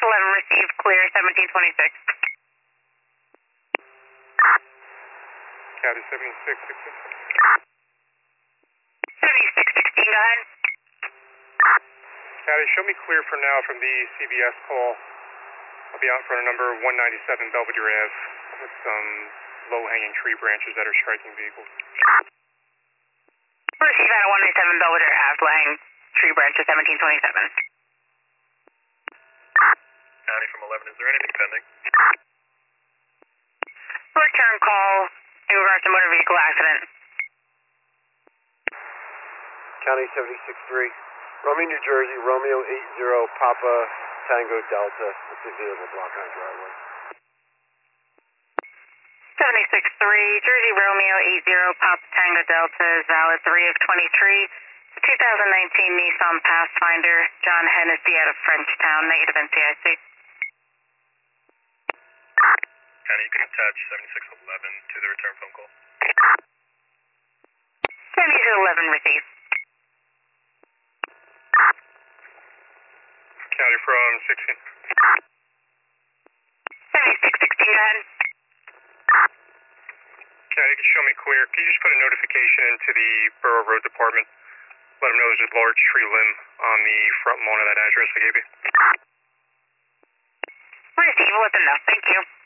11 received, clear 1726. County 7616. 7616, go ahead. County, show me clear for now from the CVS call. I'll be out in front of number 197 Belvedere Ave with some low-hanging tree branches that are striking vehicles. Receive that at 197 Belvedere Ave, laying tree branches 1727. County from 11, is there anything pending? Return call in regards to motor vehicle accident. County 76-3, Romeo, New Jersey, Romeo 80 Papa Tango Delta. It's a vehicle block on driveway. 76-3, Jersey Romeo 80 Papa Tango Delta is valid 3 of 23. 2019 Nissan Pathfinder, John Hennessy out of Frenchtown, negative NCIC. County, you can attach 7611 to the return phone call. 7211 received. County from 16. 7616, go ahead. County, you can show me clear. Can you just put a notification into the Borough Road Department? Let them know there's a large tree limb on the front lawn of that address I gave you. Receive, let them know. Thank you.